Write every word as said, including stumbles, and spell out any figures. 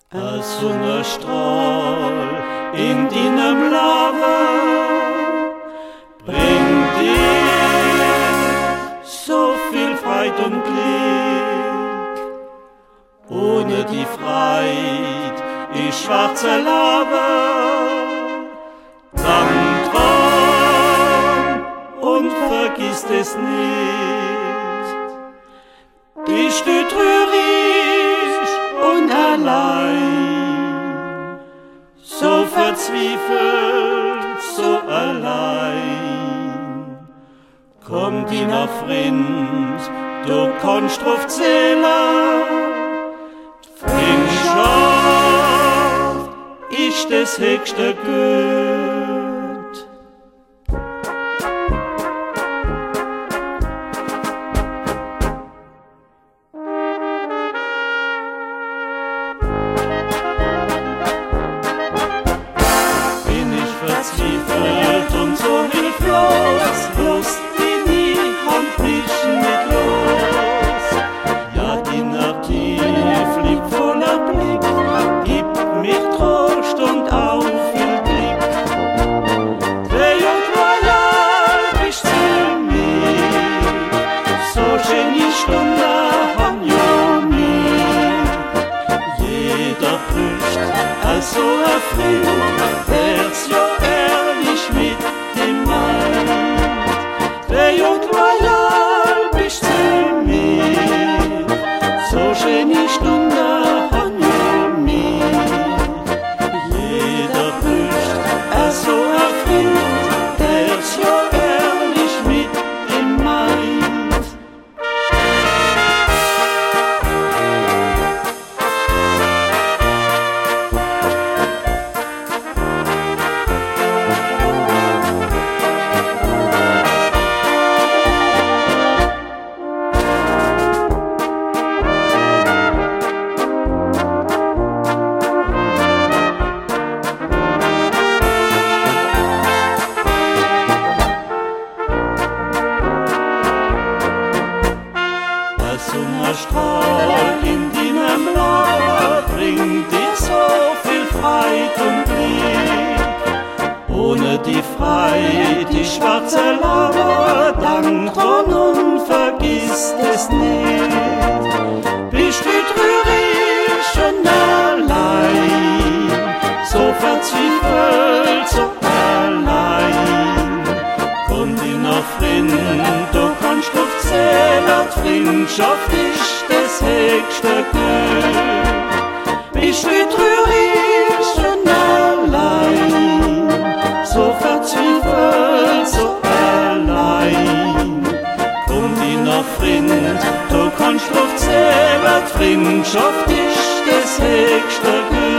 Ein Sonnenstrahl in deinem Leben bringt dir so viel Freude und Glück. Ohne die Freude ist schwarze Leben. Denk dran und vergiss es nicht. Bist du traurig und allein, so verzweifelt, so allein, komm deiner Freund, du kannst drauf zählen. Freundschaft ist das höchste Gut. Verzweifelt und so hilflos, Lust in die Hand mich nicht los. Ja, die Natur fliegt voller Blick, gibt mir Trost und auch viel Glück. Treu und loyal bist du mir, so schöne Stunde haben ja mir. Jeder Brücht, also erfüllt, Herz ja ehrlich mit dem Mann. Treu und loyal bist du mir, so schöne Stunde haben wir mir. Jeder Brücht, also erfüllt, Herz ja ehrlich mit dem Mann. Sonnenstrahl in deinem Leben bringt dir so viel Freude und Glück. Ohne die Freude, die schwarze Lava, denk dran und vergiss es nicht. Bist du traurig und allein, so verzweifelt, so allein, komm dir noch Freund, du kannst drauf zählen. Freundschaft ist das höchste Glück. Bist du traurig und allein, so verzweifelt, so allein, komm deiner Freund, du kannst drauf zählen. Freundschaft ist das höchste Glück.